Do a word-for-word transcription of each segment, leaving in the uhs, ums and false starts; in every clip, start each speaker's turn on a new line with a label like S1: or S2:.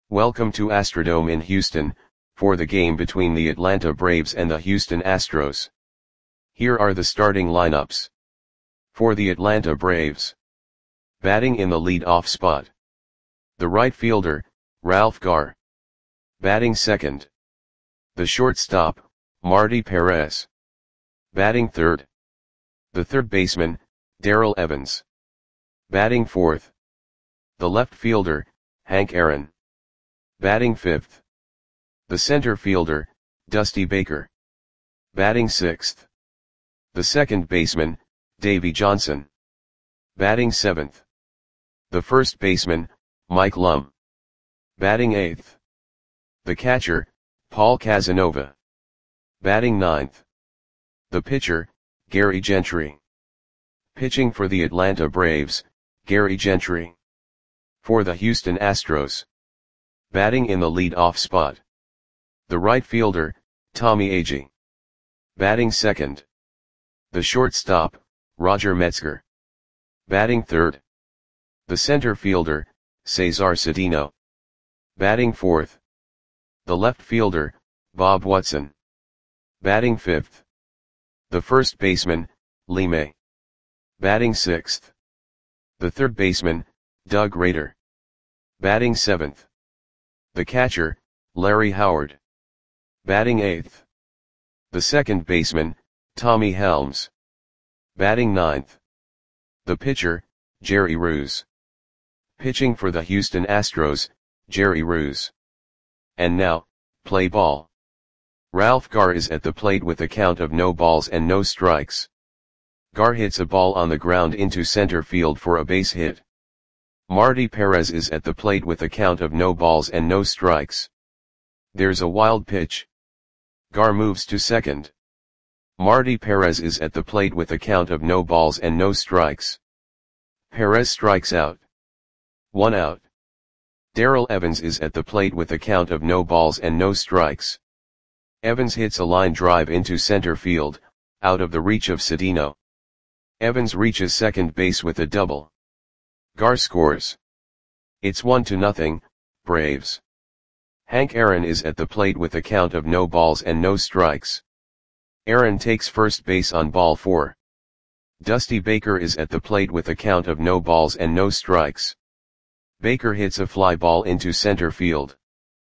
S1: Welcome to Astrodome in Houston, for the game between the Atlanta Braves and the Houston Astros. Here are the starting lineups. For the Atlanta Braves. Batting in the lead-off spot. The right fielder, Ralph Garr. Batting second. The shortstop, Marty Perez. Batting third. The third baseman, Darrell Evans. Batting fourth. The left fielder, Hank Aaron. Batting fifth. The center fielder, Dusty Baker. Batting sixth. The second baseman, Davey Johnson. Batting seventh. The first baseman, Mike Lum. Batting eighth. The catcher, Paul Casanova. Batting ninth. The pitcher, Gary Gentry. Pitching for the Atlanta Braves, Gary Gentry. For the Houston Astros. Batting in the lead-off spot. The right fielder, Tommy Agee. Batting second. The shortstop, Roger Metzger. Batting third. The center fielder, Cesar Cedeno. Batting fourth. The left fielder, Bob Watson. Batting fifth. The first baseman, Lee May. Batting sixth. The third baseman, Doug Rader. Batting seventh. The catcher, Larry Howard. Batting eighth. The second baseman, Tommy Helms. Batting ninth. The pitcher, Jerry Ruse. Pitching for the Houston Astros, Jerry Ruse. And now, play ball. Ralph Garr is at the plate with a count of no balls and no strikes. Garr hits a ball on the ground into center field for a base hit. Marty Perez is at the plate with a count of no balls and no strikes. There's a wild pitch. Garr moves to second. Marty Perez is at the plate with a count of no balls and no strikes. Perez strikes out. One out. Darrell Evans is at the plate with a count of no balls and no strikes. Evans hits a line drive into center field, out of the reach of Cedeno. Evans reaches second base with a double. Garr scores. It's one to nothing, Braves. Hank Aaron is at the plate with a count of no balls and no strikes. Aaron takes first base on ball four. Dusty Baker is at the plate with a count of no balls and no strikes. Baker hits a fly ball into center field.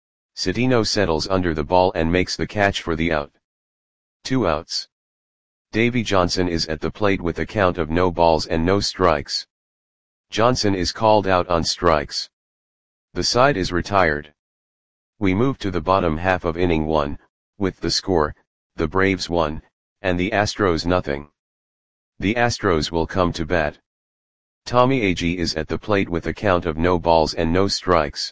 S1: Cedeno settles under the ball and makes the catch for the out. Two outs. Davey Johnson is at the plate with a count of no balls and no strikes. Johnson is called out on strikes. The side is retired. We move to the bottom half of inning one, with the score, the Braves one, and the Astros nothing. The Astros will come to bat. Tommy Agee is at the plate with a count of no balls and no strikes.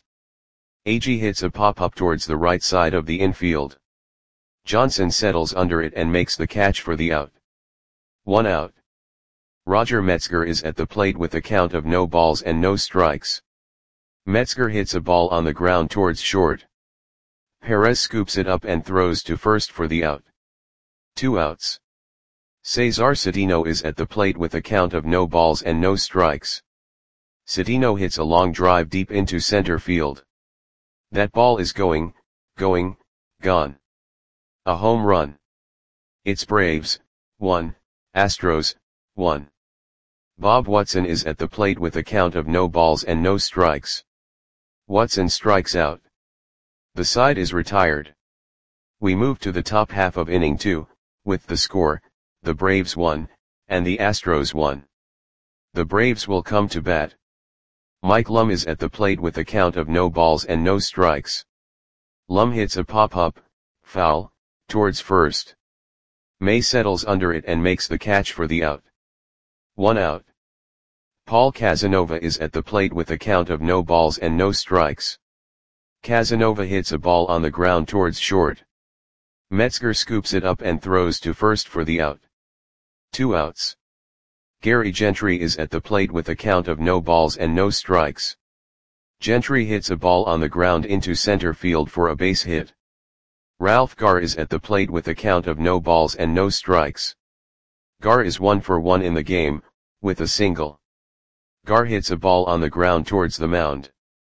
S1: Agee hits a pop-up towards the right side of the infield. Johnson settles under it and makes the catch for the out. One out. Roger Metzger is at the plate with a count of no balls and no strikes. Metzger hits a ball on the ground towards short. Perez scoops it up and throws to first for the out. Two outs. Cesar Cedeno is at the plate with a count of no balls and no strikes. Cedeno hits a long drive deep into center field. That ball is going, going, gone. A home run. It's Braves, one, Astros, one. Bob Watson is at the plate with a count of no balls and no strikes. Watson strikes out. The side is retired. We move to the top half of inning two, with the score, the Braves one, and the Astros one. The Braves will come to bat. Mike Lum is at the plate with a count of no balls and no strikes. Lum hits a pop-up, foul, towards first. May settles under it and makes the catch for the out. One out. Paul Casanova is at the plate with a count of no balls and no strikes. Casanova hits a ball on the ground towards short. Metzger scoops it up and throws to first for the out. Two outs. Gary Gentry is at the plate with a count of no balls and no strikes. Gentry hits a ball on the ground into center field for a base hit. Ralph Garr is at the plate with a count of no balls and no strikes. Garr is one for one in the game, with a single. Garr hits a ball on the ground towards the mound.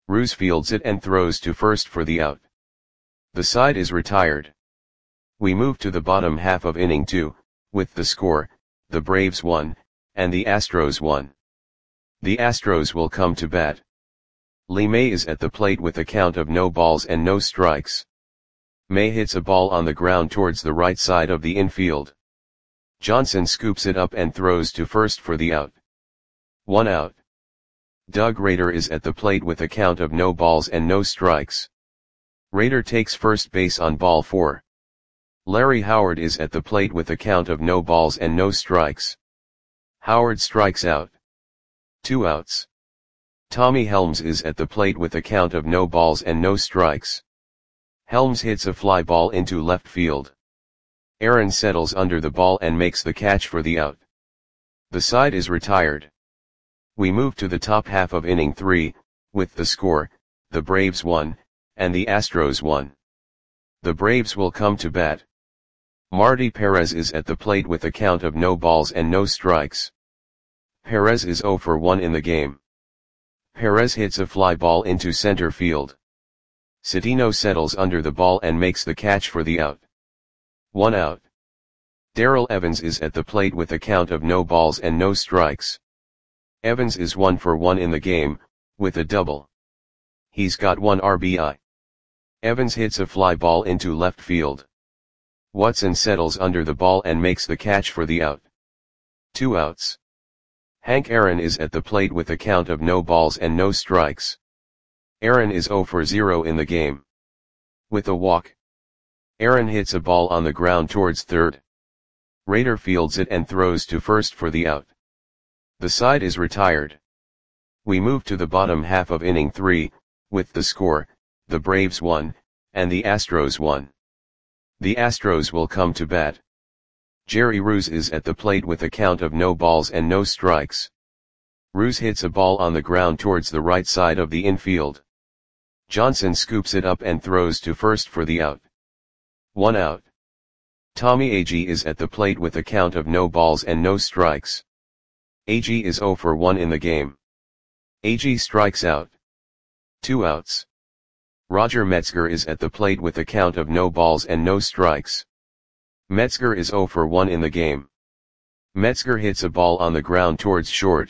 S1: Roos fields it and throws to first for the out. The side is retired. We move to the bottom half of inning two, with the score, the Braves won, and the Astros won. The Astros will come to bat. Lee May is at the plate with a count of no balls and no strikes. May hits a ball on the ground towards the right side of the infield. Johnson scoops it up and throws to first for the out. One out. Doug Rader is at the plate with a count of no balls and no strikes. Rader takes first base on ball four. Larry Howard is at the plate with a count of no balls and no strikes. Howard strikes out. Two outs. Tommy Helms is at the plate with a count of no balls and no strikes. Helms hits a fly ball into left field. Aaron settles under the ball and makes the catch for the out. The side is retired. We move to the top half of inning three, with the score, the Braves won, and the Astros won. The Braves will come to bat. Marty Perez is at the plate with a count of no balls and no strikes. Perez is oh for one in the game. Perez hits a fly ball into center field. Cedeno settles under the ball and makes the catch for the out. One out. Darrell Evans is at the plate with a count of no balls and no strikes. Evans is one for one in the game, with a double. He's got one R B I. Evans hits a fly ball into left field. Watson settles under the ball and makes the catch for the out. Two outs. Hank Aaron is at the plate with a count of no balls and no strikes. Aaron is oh for zero in the game. With a walk. Aaron hits a ball on the ground towards third. Rader fields it and throws to first for the out. The side is retired. We move to the bottom half of inning three, with the score, the Braves won, and the Astros won. The Astros will come to bat. Jerry Roos is at the plate with a count of no balls and no strikes. Roos hits a ball on the ground towards the right side of the infield. Johnson scoops it up and throws to first for the out. One out. Tommy Agee is at the plate with a count of no balls and no strikes. Agee is oh for one in the game. Agee strikes out. Two outs. Roger Metzger is at the plate with a count of no balls and no strikes. Metzger is oh for one in the game. Metzger hits a ball on the ground towards short.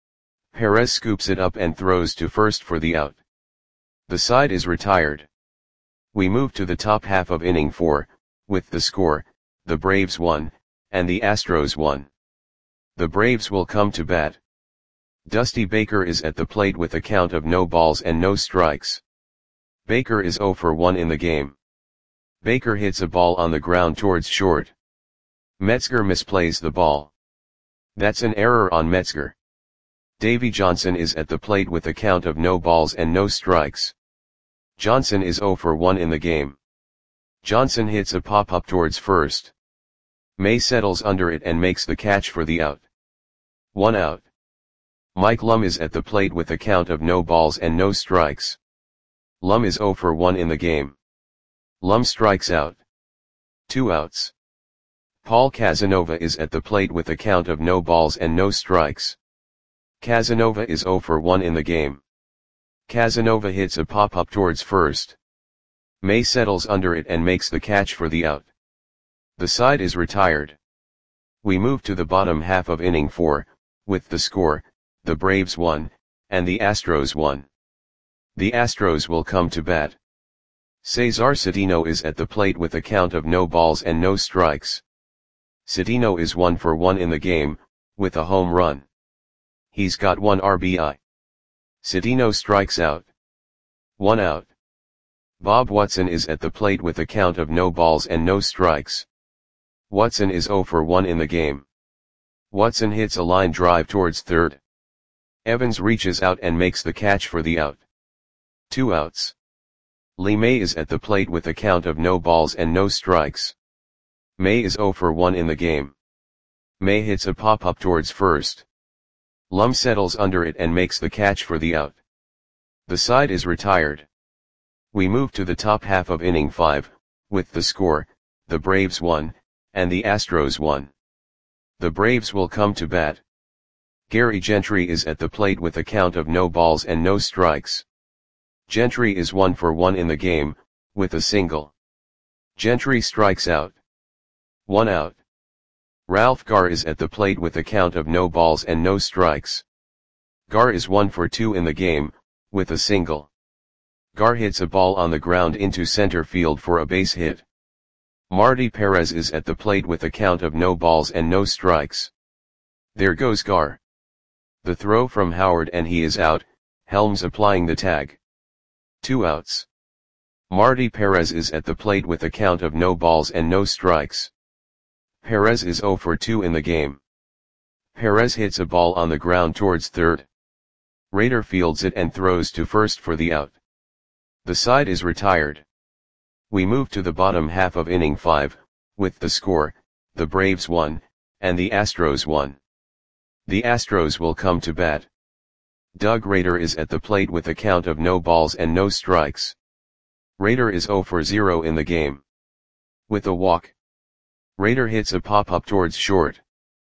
S1: Perez scoops it up and throws to first for the out. The side is retired. We move to the top half of inning four, with the score, the Braves won, and the Astros won. The Braves will come to bat. Dusty Baker is at the plate with a count of no balls and no strikes. Baker is oh for one in the game. Baker hits a ball on the ground towards short. Metzger misplays the ball. That's an error on Metzger. Davy Johnson is at the plate with a count of no balls and no strikes. Johnson is oh for one in the game. Johnson hits a pop-up towards first. May settles under it and makes the catch for the out. One out. Mike Lum is at the plate with a count of no balls and no strikes. Lum is oh for one in the game. Lum strikes out. Two outs. Paul Casanova is at the plate with a count of no balls and no strikes. Casanova is oh for one in the game. Casanova hits a pop-up towards first. May settles under it and makes the catch for the out. The side is retired. We move to the bottom half of inning four, with the score, the Braves won, and the Astros won. The Astros will come to bat. Cesar Cedeno is at the plate with a count of no balls and no strikes. Cedeno is one for one in the game, with a home run. He's got one R B I. Cedeno strikes out. One out. Bob Watson is at the plate with a count of no balls and no strikes. Watson is oh for one in the game. Watson hits a line drive towards third. Evans reaches out and makes the catch for the out. Two outs. Lee May is at the plate with a count of no balls and no strikes. May is oh for one in the game. May hits a pop-up towards first. Lum settles under it and makes the catch for the out. The side is retired. We move to the top half of inning five, with the score, the Braves won, and the Astros won. The Braves will come to bat. Gary Gentry is at the plate with a count of no balls and no strikes. Gentry is one for one in the game, with a single. Gentry strikes out. One out. Ralph Garr is at the plate with a count of no balls and no strikes. Garr is one for two in the game, with a single. Garr hits a ball on the ground into center field for a base hit. Marty Perez is at the plate with a count of no balls and no strikes. There goes Garr. The throw from Howard and he is out, Helms applying the tag. Two outs. Marty Perez is at the plate with a count of no balls and no strikes. Perez is zero for two in the game. Perez hits a ball on the ground towards third. Rader fields it and throws to first for the out. The side is retired. We move to the bottom half of inning five, with the score, the Braves won, and the Astros won. The Astros will come to bat. Doug Rader is at the plate with a count of no balls and no strikes. Rader is zero for zero in the game. With a walk. Rader hits a pop-up towards short.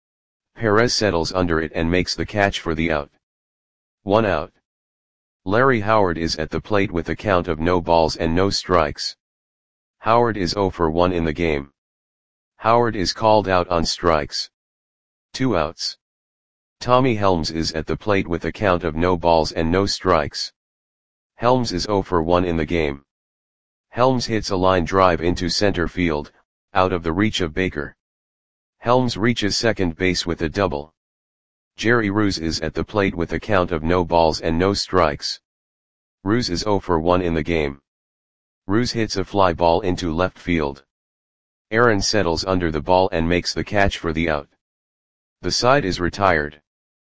S1: Perez settles under it and makes the catch for the out. One out. Larry Howard is at the plate with a count of no balls and no strikes. Howard is zero for one in the game. Howard is called out on strikes. Two outs. Tommy Helms is at the plate with a count of no balls and no strikes. Helms is zero for one in the game. Helms hits a line drive into center field, out of the reach of Baker. Helms reaches second base with a double. Jerry Ruse is at the plate with a count of no balls and no strikes. Ruse is zero for one in the game. Ruse hits a fly ball into left field. Aaron settles under the ball and makes the catch for the out. The side is retired.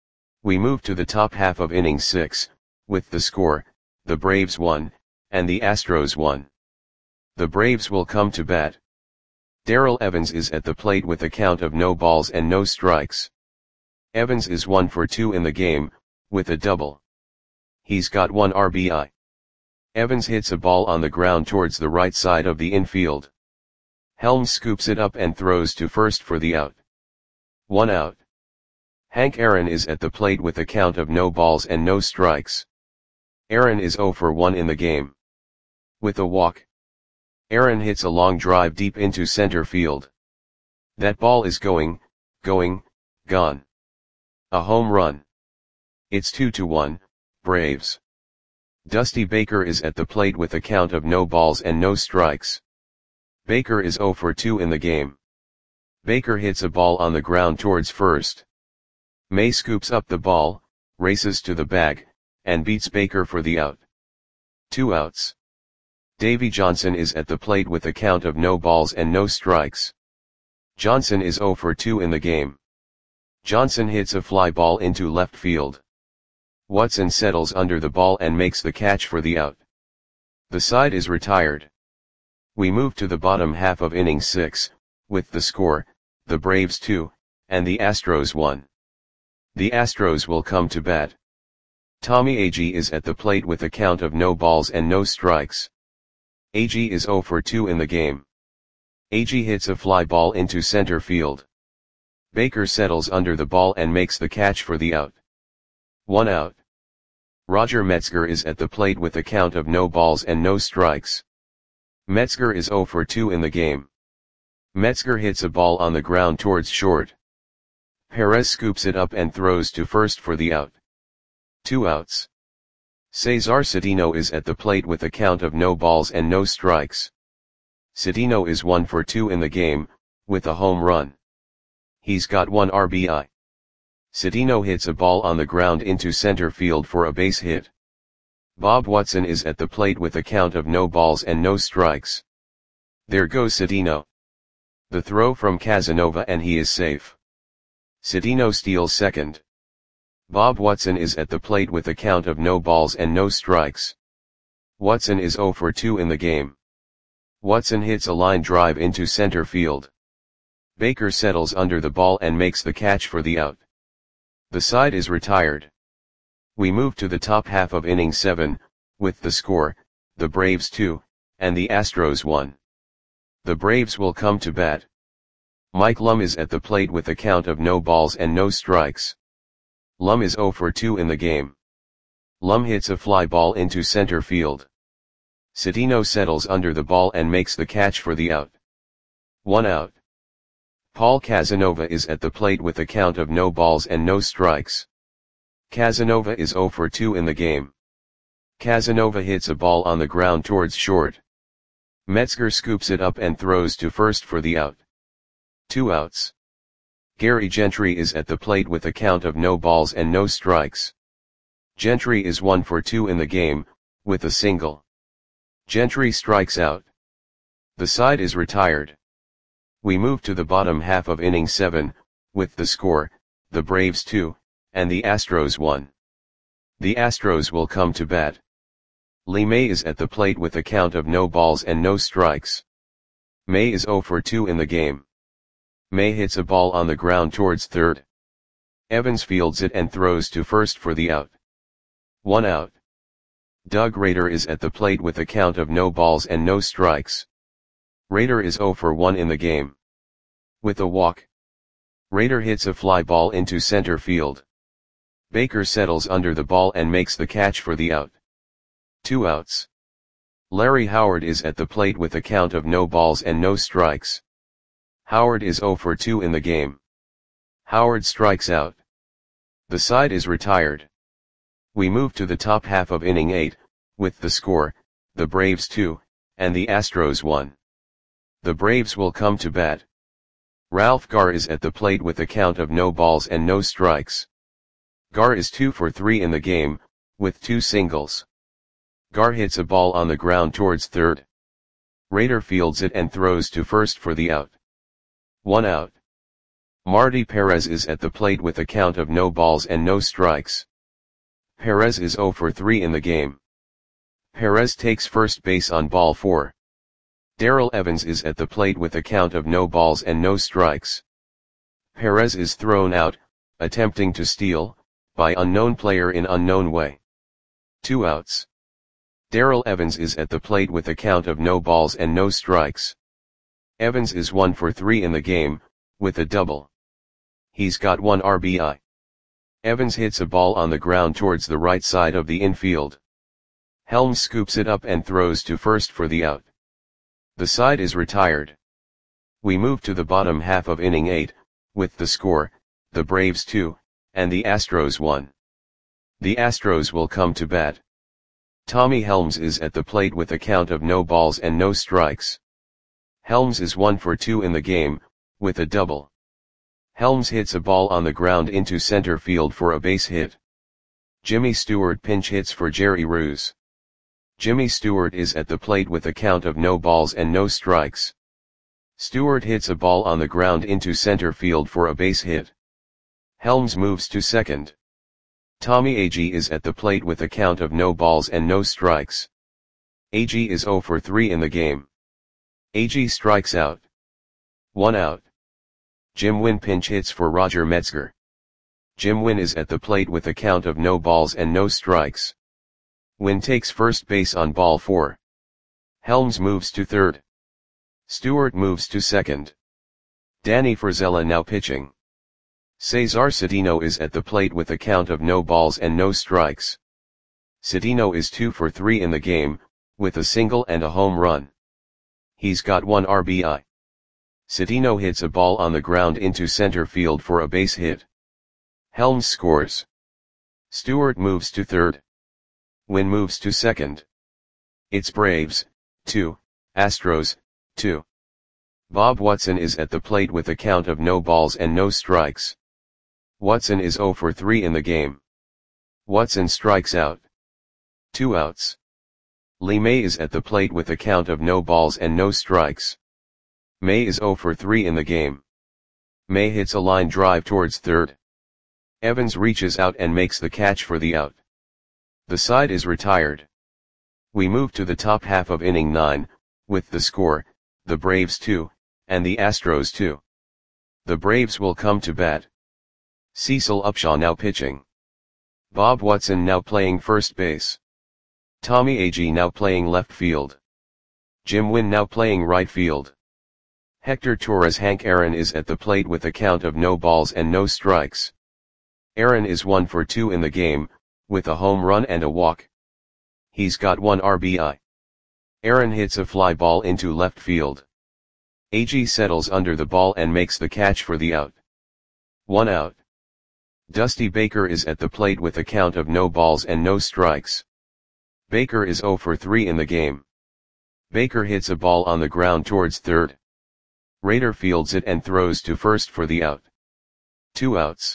S1: We move to the top half of inning six, with the score, the Braves won, and the Astros won. The Braves will come to bat. Darrell Evans is at the plate with a count of no balls and no strikes. Evans is one for two in the game, with a double. He's got one R B I. Evans hits a ball on the ground towards the right side of the infield. Helms scoops it up and throws to first for the out. One out. Hank Aaron is at the plate with a count of no balls and no strikes. Aaron is zero for one in the game. With a walk. Aaron hits a long drive deep into center field. That ball is going, going, gone. A home run. It's two to one, Braves. Dusty Baker is at the plate with a count of no balls and no strikes. Baker is zero for two in the game. Baker hits a ball on the ground towards first. May scoops up the ball, races to the bag, and beats Baker for the out. Two outs. Davy Johnson is at the plate with a count of no balls and no strikes. Johnson is zero for two in the game. Johnson hits a fly ball into left field. Watson settles under the ball and makes the catch for the out. The side is retired. We move to the bottom half of inning six, with the score, the Braves two, and the Astros one. The Astros will come to bat. Tommy Agee is at the plate with a count of no balls and no strikes. Agee is zero for two in the game. Agee hits a fly ball into center field. Baker settles under the ball and makes the catch for the out. One out. Roger Metzger is at the plate with a count of no balls and no strikes. Metzger is zero for two in the game. Metzger hits a ball on the ground towards short. Perez scoops it up and throws to first for the out. Two outs. Cesar Cedeno is at the plate with a count of no balls and no strikes. Cedeno is one for two in the game, with a home run. He's got one R B I. Cedeno hits a ball on the ground into center field for a base hit. Bob Watson is at the plate with a count of no balls and no strikes. There goes Cedeno. The throw from Casanova and he is safe. Cedeno steals second. Bob Watson is at the plate with a count of no balls and no strikes. Watson is zero for two in the game. Watson hits a line drive into center field. Baker settles under the ball and makes the catch for the out. The side is retired. We move to the top half of inning seven, with the score, the Braves two, and the Astros one. The Braves will come to bat. Mike Lum is at the plate with a count of no balls and no strikes. Lum is zero for two in the game. Lum hits a fly ball into center field. Citino settles under the ball and makes the catch for the out. One out. Paul Casanova is at the plate with a count of no balls and no strikes. Casanova is zero for two in the game. Casanova hits a ball on the ground towards short. Metzger scoops it up and throws to first for the out. Two outs. Gary Gentry is at the plate with a count of no balls and no strikes. Gentry is one for two in the game, with a single. Gentry strikes out. The side is retired. We move to the bottom half of inning seven, with the score, the Braves two, and the Astros one. The Astros will come to bat. Lee May is at the plate with a count of no balls and no strikes. May is zero for two in the game. May hits a ball on the ground towards third. Evans fields it and throws to first for the out. One out. Doug Rader is at the plate with a count of no balls and no strikes. Rader is zero for one in the game. With a walk. Rader hits a fly ball into center field. Baker settles under the ball and makes the catch for the out. Two outs. Larry Howard is at the plate with a count of no balls and no strikes. Howard is zero for two in the game. Howard strikes out. The side is retired. We move to the top half of inning eight, with the score, the Braves two, and the Astros one. The Braves will come to bat. Ralph Garr is at the plate with a count of no balls and no strikes. Garr is two for three in the game, with two singles. Garr hits a ball on the ground towards third. Rader fields it and throws to first for the out. One out. Marty Perez is at the plate with a count of no balls and no strikes. Perez is zero for three in the game. Perez takes first base on ball four. Darrell Evans is at the plate with a count of no balls and no strikes. Perez is thrown out, attempting to steal, by unknown player in unknown way. Two outs. Darrell Evans is at the plate with a count of no balls and no strikes. Evans is one for three in the game, with a double. He's got one R B I. Evans hits a ball on the ground towards the right side of the infield. Helms scoops it up and throws to first for the out. The side is retired. We move to the bottom half of inning eight, with the score, the Braves two, and the Astros one. The Astros will come to bat. Tommy Helms is at the plate with a count of no balls and no strikes. Helms is one for two in the game, with a double. Helms hits a ball on the ground into center field for a base hit. Jimmy Stewart pinch hits for Jerry Roos. Jimmy Stewart is at the plate with a count of no balls and no strikes. Stewart hits a ball on the ground into center field for a base hit. Helms moves to second. Tommy Agee is at the plate with a count of no balls and no strikes. Agee is zero for three in the game. Agee strikes out. One out. Jim Wynn pinch hits for Roger Metzger. Jim Wynn is at the plate with a count of no balls and no strikes. Wynn takes first base on ball four. Helms moves to third. Stewart moves to second. Danny Frizella now pitching. Cesar Cedeno is at the plate with a count of no balls and no strikes. Cedeno is two for three in the game, with a single and a home run. He's got one R B I. Cedeno hits a ball on the ground into center field for a base hit. Helms scores. Stewart moves to third. Wynn moves to second. It's Braves, two, Astros, two. Bob Watson is at the plate with a count of no balls and no strikes. Watson is zero for three in the game. Watson strikes out. Two outs. Lee May is at the plate with a count of no balls and no strikes. May is zero for three in the game. May hits a line drive towards third. Evans reaches out and makes the catch for the out. The side is retired. We move to the top half of inning nine, with the score, the Braves two, and the Astros two. The Braves will come to bat. Cecil Upshaw now pitching. Bob Watson now playing first base. Tommy Agee now playing left field. Jim Wynn now playing right field. Hector Torres Hank Aaron is at the plate with a count of no balls and no strikes. Aaron is one for two in the game, with a home run and a walk. He's got one R B I. Aaron hits a fly ball into left field. A G settles under the ball and makes the catch for the out. One out. Dusty Baker is at the plate with a count of no balls and no strikes. Baker is zero for three in the game. Baker hits a ball on the ground towards third. Rader fields it and throws to first for the out. Two outs.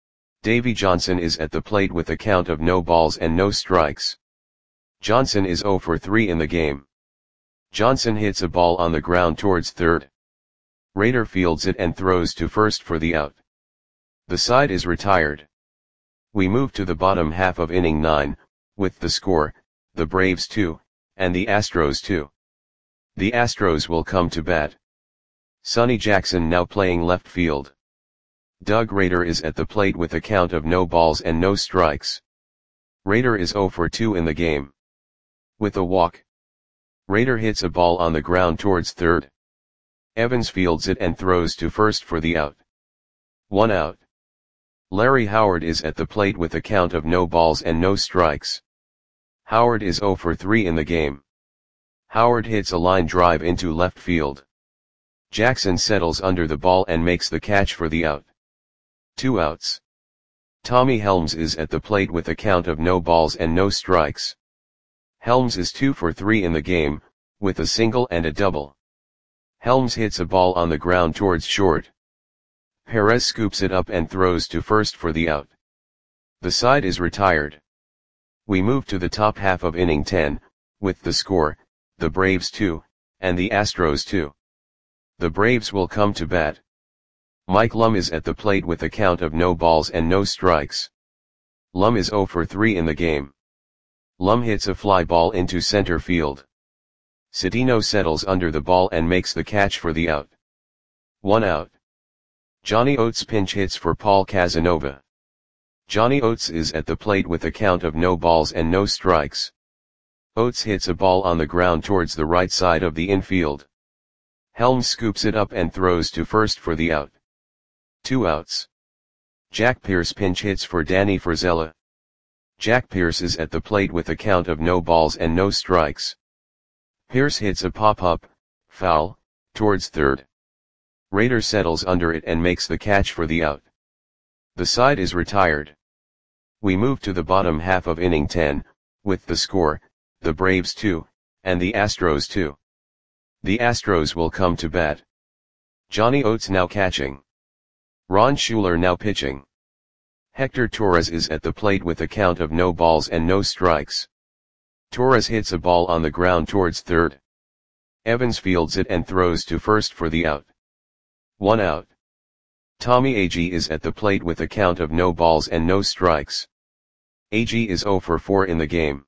S1: Davy Johnson is at the plate with a count of no balls and no strikes. Johnson is zero for three in the game. Johnson hits a ball on the ground towards third. Rader fields it and throws to first for the out. The side is retired. We move to the bottom half of inning nine, with the score, the Braves two, and the Astros two. The Astros will come to bat. Sonny Jackson now playing left field. Doug Rader is at the plate with a count of no balls and no strikes. Rader is zero for two in the game. With a walk. Rader hits a ball on the ground towards third. Evans fields it and throws to first for the out. One out. Larry Howard is at the plate with a count of no balls and no strikes. Howard is zero for three in the game. Howard hits a line drive into left field. Jackson settles under the ball and makes the catch for the out. Two outs. Tommy Helms is at the plate with a count of no balls and no strikes. Helms is two for three in the game, with a single and a double. Helms hits a ball on the ground towards short. Perez scoops it up and throws to first for the out. The side is retired. We move to the top half of inning ten, with the score, the Braves two, and the Astros two. The Braves will come to bat. Mike Lum is at the plate with a count of no balls and no strikes. Lum is zero for three in the game. Lum hits a fly ball into center field. Cedeno settles under the ball and makes the catch for the out. One out. Johnny Oates pinch hits for Paul Casanova. Johnny Oates is at the plate with a count of no balls and no strikes. Oates hits a ball on the ground towards the right side of the infield. Helms scoops it up and throws to first for the out. Two outs. Jack Pierce pinch hits for Danny Frizella. Jack Pierce is at the plate with a count of no balls and no strikes. Pierce hits a pop-up, foul, towards third. Rader settles under it and makes the catch for the out. The side is retired. We move to the bottom half of inning ten, with the score, the Braves two, and the Astros two. The Astros will come to bat. Johnny Oates now catching. Ron Schuler now pitching. Hector Torres is at the plate with a count of no balls and no strikes. Torres hits a ball on the ground towards third. Evans fields it and throws to first for the out. One out. Tommy Agee is at the plate with a count of no balls and no strikes. Agee is zero for four in the game.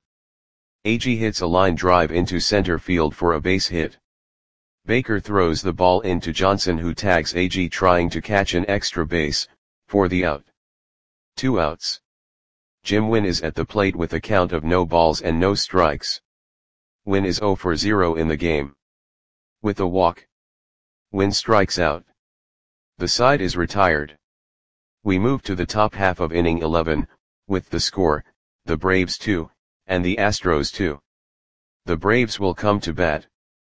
S1: Agee hits a line drive into center field for a base hit. Baker throws the ball into Johnson, who tags Agee trying to catch an extra base, for the out. Two outs. Jim Wynn is at the plate with a count of no balls and no strikes. Wynn is zero for zero in the game. With a walk. Wynn strikes out. The side is retired. We move to the top half of inning eleven, with the score, the Braves two, and the Astros two. The Braves will come to bat.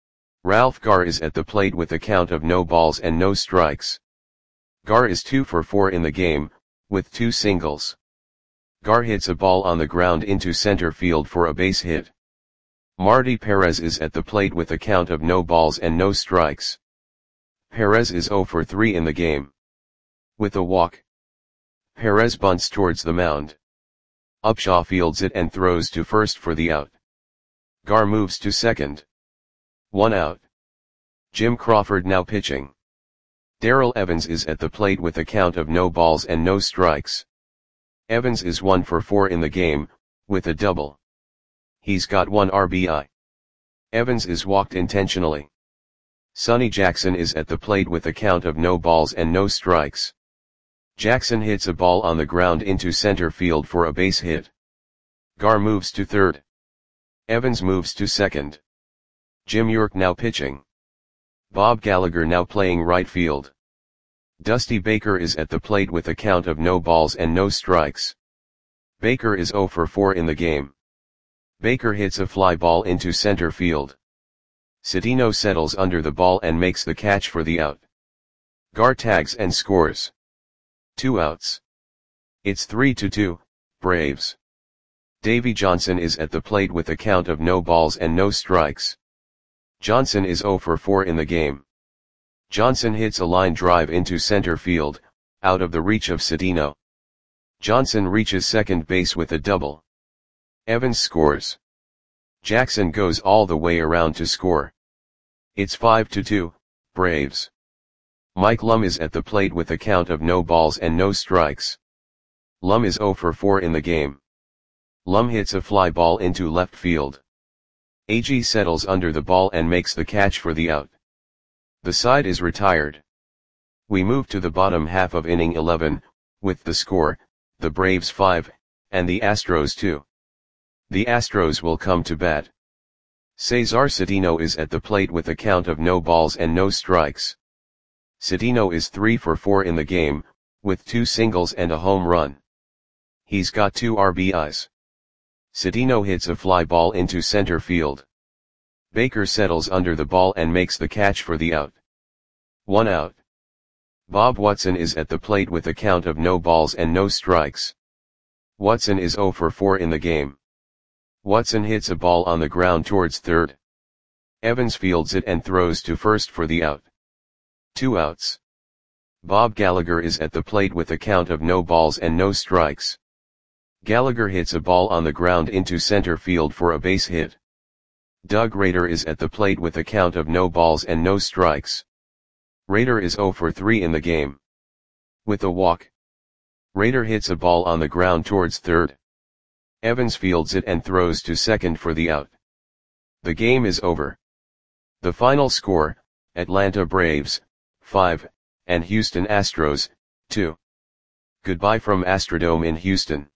S1: Ralph Garr is at the plate with a count of no balls and no strikes. Garr is two for four in the game, with two singles. Garr hits a ball on the ground into center field for a base hit. Marty Perez is at the plate with a count of no balls and no strikes. Perez is zero for three in the game. With a walk. Perez bunts towards the mound. Upshaw fields it and throws to first for the out. Garr moves to second. One out. Jim Crawford now pitching. Darrell Evans is at the plate with a count of no balls and no strikes. Evans is one for four in the game, with a double. He's got one R B I. Evans is walked intentionally. Sonny Jackson is at the plate with a count of no balls and no strikes. Jackson hits a ball on the ground into center field for a base hit. Garr moves to third. Evans moves to second. Jim York now pitching. Bob Gallagher now playing right field. Dusty Baker is at the plate with a count of no balls and no strikes. Baker is zero for four in the game. Baker hits a fly ball into center field. Cedeno settles under the ball and makes the catch for the out. Gar tags and scores. Two outs. It's three to two, Braves. Davy Johnson is at the plate with a count of no balls and no strikes. Johnson is zero for four in the game. Johnson hits a line drive into center field, out of the reach of Cedeno. Johnson reaches second base with a double. Evans scores. Jackson goes all the way around to score. It's five to two, Braves. Mike Lum is at the plate with a count of no balls and no strikes. Lum is zero for four in the game. Lum hits a fly ball into left field. Agee settles under the ball and makes the catch for the out. The side is retired. We move to the bottom half of inning eleven, with the score, the Braves five, and the Astros two. The Astros will come to bat. Cesar Cedeno is at the plate with a count of no balls and no strikes. Cedeno is three for four in the game, with two singles and a home run. He's got two R B Is. Cedeno hits a fly ball into center field. Baker settles under the ball and makes the catch for the out. One out. Bob Watson is at the plate with a count of no balls and no strikes. Watson is zero for four in the game. Watson hits a ball on the ground towards third. Evans fields it and throws to first for the out. Two outs. Bob Gallagher is at the plate with a count of no balls and no strikes. Gallagher hits a ball on the ground into center field for a base hit. Doug Rader is at the plate with a count of no balls and no strikes. Rader is zero for three in the game. With a walk. Rader hits a ball on the ground towards third. Evans fields it and throws to second for the out. The game is over. The final score, Atlanta Braves, five, and Houston Astros, two. Goodbye from Astrodome in Houston.